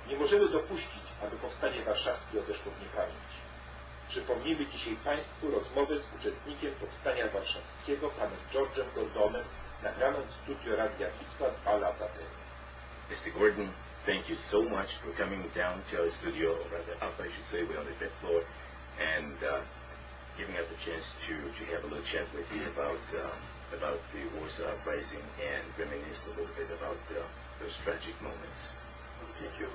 Nie możemy dopuścić, aby powstanie warszawskie odeszło w niepamięć. Przypomnimy dzisiaj Państwu rozmowę z uczestnikiem powstania warszawskiego, panem George'em Gordonem, nagraną w studio Radia Wisła 2 lata temu. Mr. Gordon, thank you so much for coming down to our studio, or rather up, I should say, we're on the fifth floor, and giving us a chance to have a little chat with you about the Warsaw Uprising and reminisce a little bit about those tragic moments. Thank you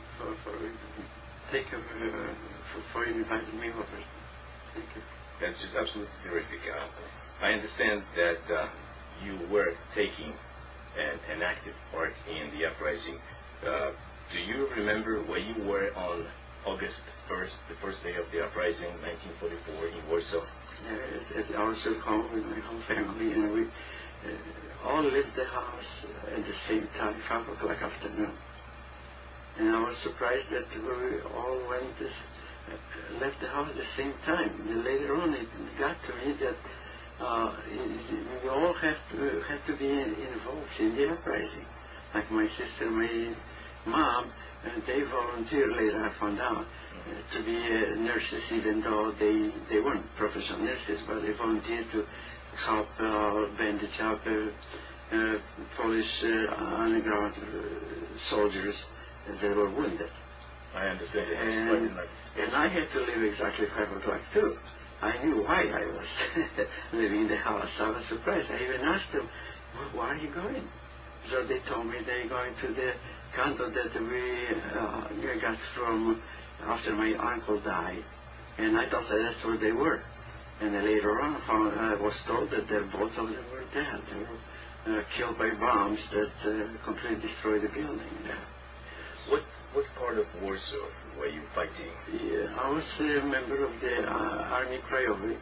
for inviting me over. Thank you. That's just absolutely terrific. I understand that you were taking an active part in the uprising. Do you remember where you were on August 1st, the first day of the uprising, 1944, in Warsaw? At our home with my whole family, and we all left the house at the same time, 5 o'clock afternoon. And I was surprised that we all left the house at the same time. And later on, it got to me that we all had to be involved in the uprising. Like my sister, my mom, they volunteered later, I found out, to be nurses, even though they weren't professional nurses, but they volunteered to help bandage up Polish underground soldiers that were wounded. I understand. And I had to leave exactly 5 o'clock too. I knew why I was leaving the house. I was surprised. I even asked them, why are you going? So they told me they're going to the canto that we got from after my uncle died. And I thought that's where they were. And then later on I was told that both of them were dead. They were killed by bombs that completely destroyed the building. Yeah. What part of Warsaw were you fighting? Yeah, I was a member of the Army Krajowy.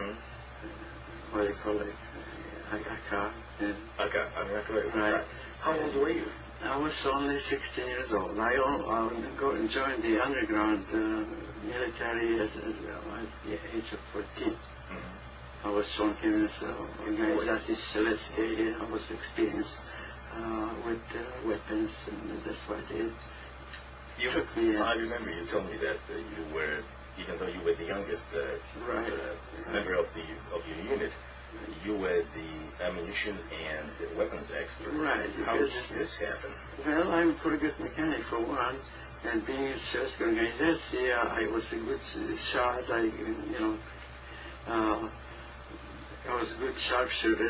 What do you call it? AK. Army Krajowy. Right. How old were you? I was only 16 years old. I joined the underground military at the age of 14. I was sworn in as Organizacji Strzeleckiej. I was experienced with weapons, and that's what I did. I remember you told me that you were, even though you were the youngest member of your unit, you were the ammunition and weapons expert. Right. How did this happen? Well, I'm a pretty good mechanic for one, and being in Strzeleckiej Organizacji, I was a good shot. I was a good sharpshooter,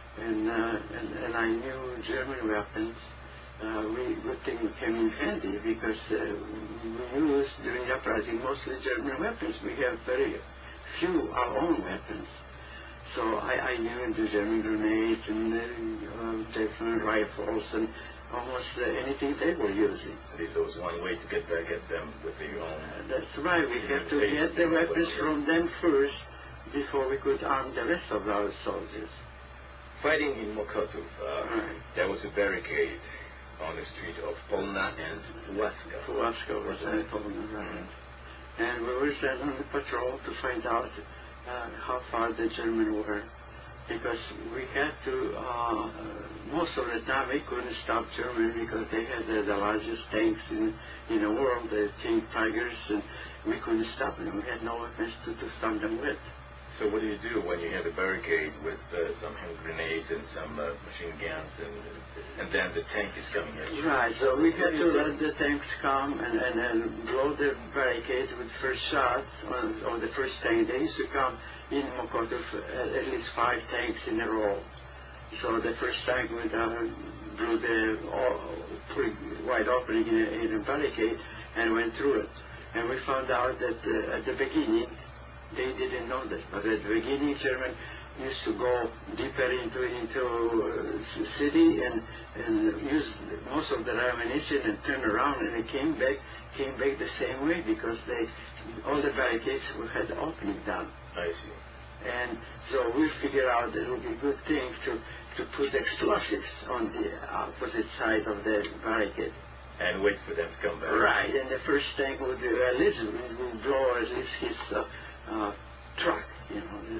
and I knew German weapons. Good thing we came in handy because we used during the uprising mostly German weapons. We have very few our own weapons. So I knew the German grenades and German rifles and almost anything they were using. At least there was one way to get back at them with your own. That's right. We had to get the weapons from them first before we could arm the rest of our soldiers. Fighting in Mokotów, there was a barricade on the street of Polna and Puławska. Puławska was in Polna, right. And we were sent on the patrol to find out how far the Germans were, because we had to, most of the time we couldn't stop Germany because they had the largest tanks in the world, the Tank Tigers, and we couldn't stop them. We had no weapons to stop them with. So what do you do when you have a barricade with some hand grenades and some machine guns, and then the tank is coming at you? Right, so we had to let the tanks come and blow the barricade with first shot on the first tank. They used to come in Mokotów at least 5 tanks in a row. So the first tank blew the pretty wide opening in a barricade and went through it. And we found out that at the beginning, they didn't know that, but at the beginning, German used to go deeper into the city and use most of their ammunition and turn around, and they came back the same way because all the barricades had the opening down. I see. And so we figured out that it would be a good thing to put explosives on the opposite side of the barricade. And wait for them to come back. Right, and the first tank would at least blow at least his truck,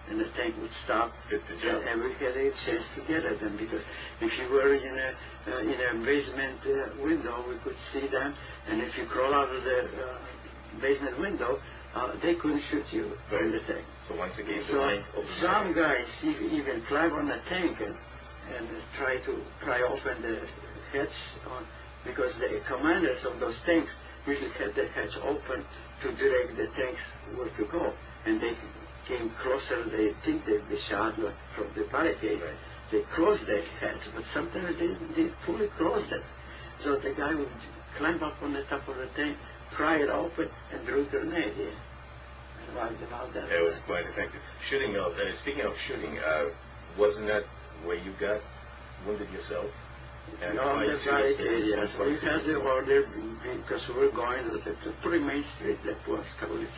and the tank would stop, and we had a chance to get at them, because if you were in a basement window, we could see them, and if you crawl out of the basement window, they couldn't shoot you in the tank. So once again, some guys even climb on the tank and try to pry open the hatch, because the commanders of those tanks usually had the hatch open to direct the tanks where to go, and they came closer. They think they'd be shot from the barricade. Right. They closed the hatch, but sometimes they fully closed it. So the guy would climb up on the top of the tank, pry it open, and threw a grenade in. And wiped it out that That was quite effective. Speaking of shooting, wasn't that where you got wounded yourself? And on the barricade, yes. We had the order because we were going to the pretty main street that was Kabulica.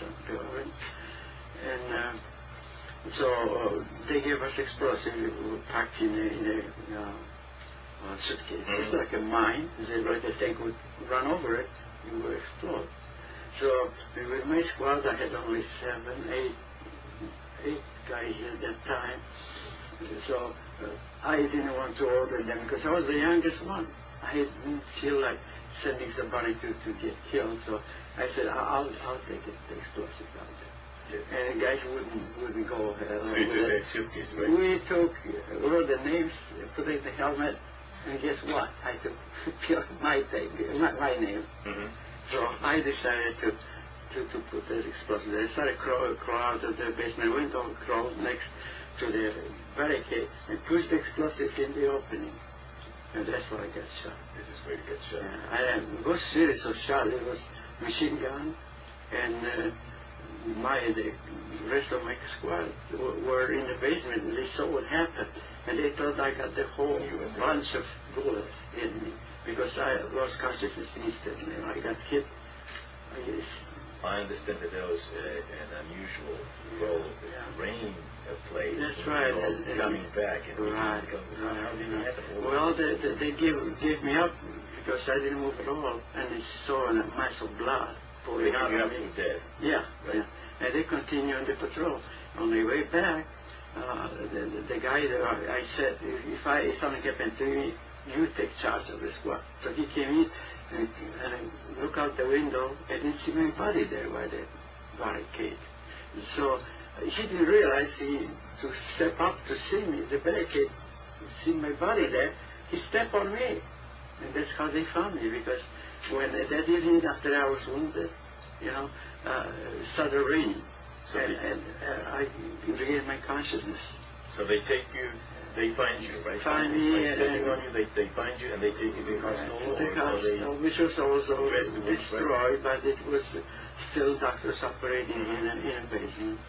And so they gave us explosives. We were packed in a suitcase. It's like a mine. The tank would run over it, it would explode. So with my squad, I had only 8 guys at that time. So I didn't want to order them because I was the youngest one. I didn't feel like sending somebody to get killed. So I said, I'll take it, the explosive out there. Yes. And the guys wouldn't go ahead. So you took that suitcase, right? We wrote the names, put it in the helmet, and guess what? I took my name. Mm-hmm. So I decided to put the explosive there. I started crawl out of the basement window, crawl next to the barricade, and push the explosive in the opening. And that's why I got shot. This is where you get shot. It was series of shots. It was machine gun, and the rest of my squad were in the basement, and they saw what happened, and they thought I got the whole bunch of bullets in me because I lost consciousness instantly. I got hit. I understand that there was an unusual role that rain played. That's right. Coming back. And right. How did it happen? Well, they gave me up because I didn't move at all, and they saw a mass of blood pouring out of me. Dead. Yeah, right. Yeah. And they continued the patrol. On the way back, the guy that I said, if something happened to me, you take charge of the squad. So he came in and I looked out the window. I didn't see my body there by the barricade. So he didn't realize to step up to see me, the barricade, see my body there. He stepped on me. And that's how they found me, because when that evening after I was wounded, started raining. So and I regained my consciousness. So they take you, they find you, right? Find me. Stepping on you, they find you and they take you to the hospital? The hospital, which was also destroyed, but it was still doctors operating in a basement.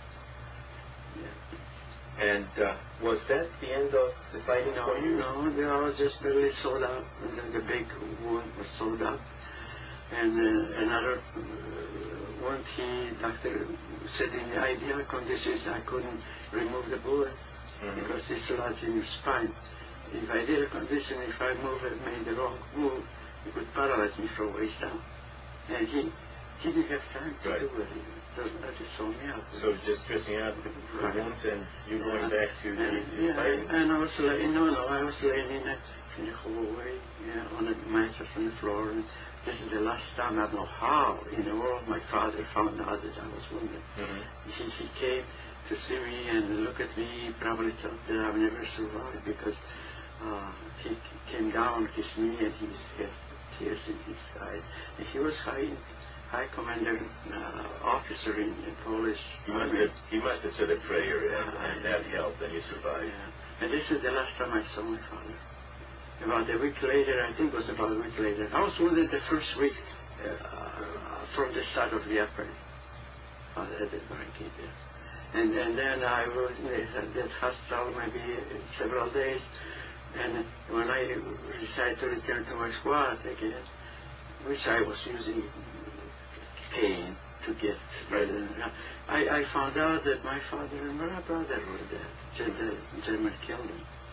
Yeah. And was that the end of the fighting for you? No, they were just barely sewed up, and then the big wound was sewed up. And another wound, doctor said in the ideal conditions I couldn't remove the bullet because it's lodged in your spine. In the ideal condition, if I made the wrong move, it would paralyze me from waist down. And he didn't have time to do it. That just saw me out. So just dressing out the wounds and you going back to the fighting? And I was laying, I was laying in a hallway, on a mattress on the floor. And this is the last time. I don't know how in the world my father found out that I was wounded. He came to see me and look at me. He probably thought that I would never survive because he came down on his knee and he had tears in his eyes. And he was high commander officer in Polish army. He must have said a prayer and that helped and you survived. Yeah. And this is the last time I saw my father. About a week later, I think it was about a week later, I was wounded the first week from the side of the upper at the barricade. And then I was in that hospital maybe several days. And when I decided to return to my squad again, which I was using cane to get, I found out that my father and my brother were dead. The German killed them.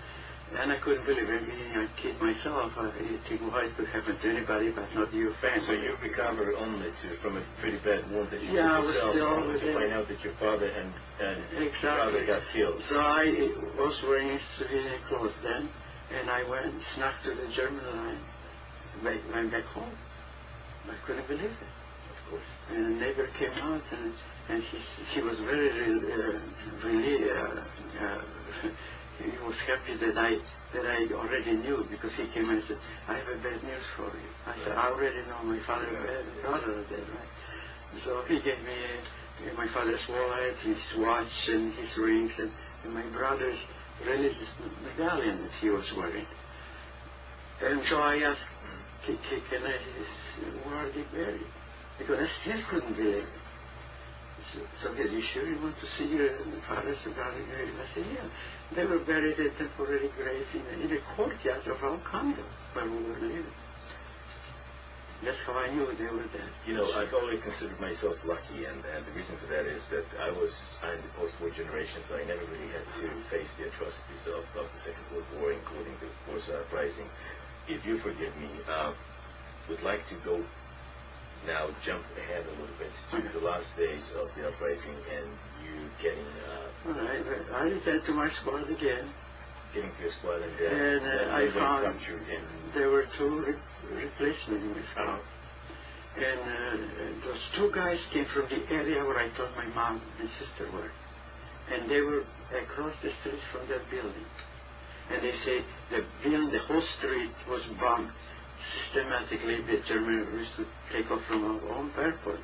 And I couldn't believe it. Being a kid myself, I think why it could happen to anybody but not your family. So you recovered only from a pretty bad wound that you Yeah, I took was yourself, still only to find out that your father and brother got killed. So I was wearing civilian clothes then, and I snuck to the German line, went back home. I couldn't believe it. Of course. And a neighbor came out, and he was very really he was happy that I already knew, because he came and said, I have a bad news for you. I said, I already know my father and brother are dead, right? So he gave me my father's wallet, his watch, and his rings, and my brother's religious medallion that he was wearing. And so I asked, where are they buried? Because I still couldn't believe it. So are you sure you want to see your father's brother grave? I said, yeah. They were buried at a temporary grave in the courtyard of our condo where we were living. That's how I knew they were there. You know, I've always considered myself lucky, and the reason for that is that I'm the post-war generation, so I never really had to face the atrocities of the Second World War, including the Warsaw Uprising. If you forgive me, would like to go now, jump ahead a little bit to the last days of the uprising and you getting... I returned to my squad again. Getting to your squad and I found captured in... there were two replacements in my squad. And those two guys came from the area where I thought my mom and sister were. And they were across the street from that building. And they say the whole street was bombed. Systematically, the Germans used to take off from our own airport,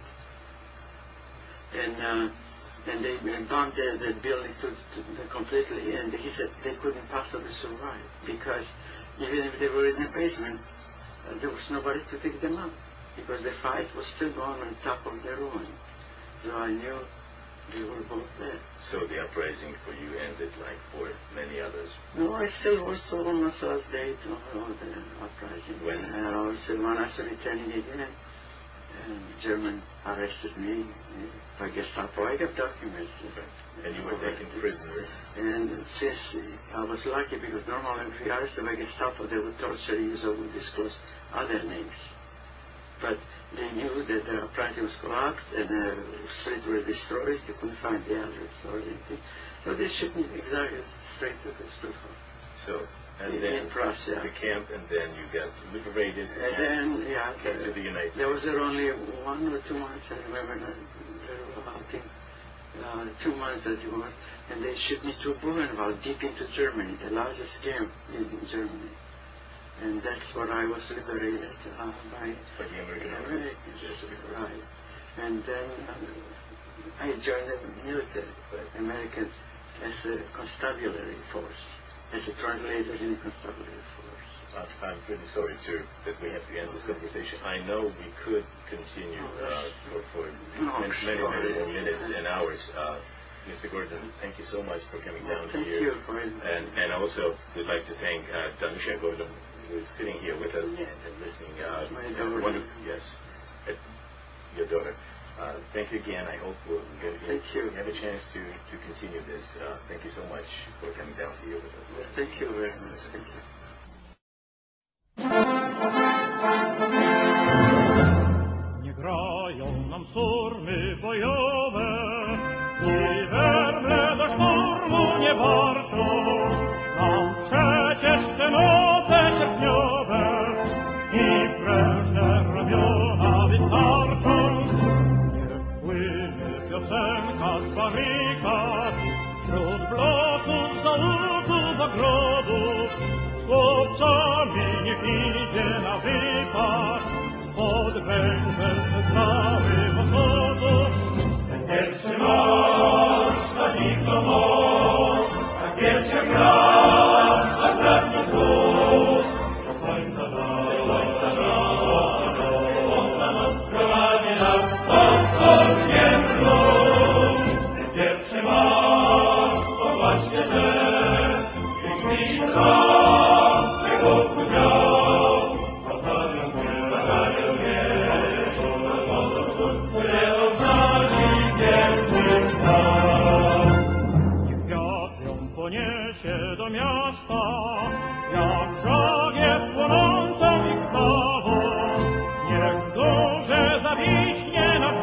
and they bombed the building completely. And he said they couldn't possibly survive because even if they were in the basement, there was nobody to pick them up because the fight was still going on top of the ruin. So I knew they were both there. So the uprising for you ended like for many others? No, I still was almost last day to the uprising. When? When I was returning again, and German arrested me by Gestapo. I got documents. And you were taken prisoner? And since I was lucky, because normally if you arrested by Gestapo, they would torture you, so would disclose other names. But they knew that the uprising was collapsed and the streets were destroyed. They couldn't find the address or anything. So they shipped me exactly straight to the Stuttgart. So, and then in Prussia. The camp, and then you got liberated. And then, came to the United States. There was only 1 or 2 months, I remember. I think 2 months that you were. And they shipped me to Buchenwald, deep into Germany, the largest camp in Germany. And that's where I was liberated by the Americans. Right. And then I joined the military, American, as a constabulary force, as a translator in a constabulary force. I'm pretty sorry, that we have to end this conversation. I know we could continue for many more minutes and hours. Mr. Gordon, thank you so much for coming down here. Thank you for inviting me. And also, we'd like to thank Danusia Gordon, who is sitting here with us and listening. My daughter. Yes, your daughter. Thank you again. I hope we'll have a chance to continue this. Thank you so much for coming down here with us. Thank you very much. Thank you. Nie grają nam surmy bojowe, i werble do szturmu nie warczą. Nam przecież te noce sierpniowe i prężne ramiona wystarczą. Niech płynie piosenka z barykad, wśród bloków, zaułków, ogrodów. Z chłopcami niech idzie na wypad, pod wężem cały ochotów. Ten pierwszy marsz na dziwną moc, tak pierwszy brak, a braknie dróg. Do końca noc prowadzi nas pod ogniem róż. Ten pierwszy marsz to właśnie ten, piękny tam, czego udział. Batalion się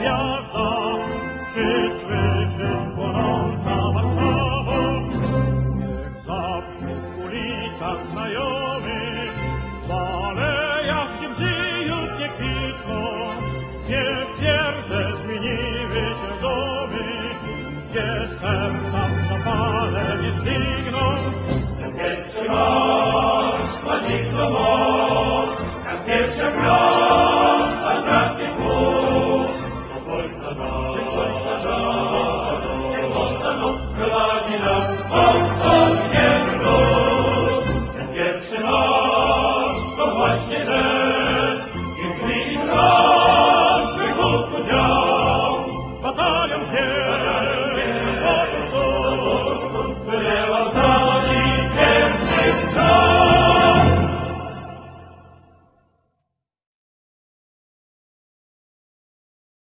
gwiazda, czy słyszysz płonąca Warszawo? Niech zabrzmi w ulicach znajomy, w alejach, gdzie łzy już nie kwitną, gdzie w pierze zmieniły się domy, gdzie serca w zapale nie stygną. Ten pierwszy marsz, panik do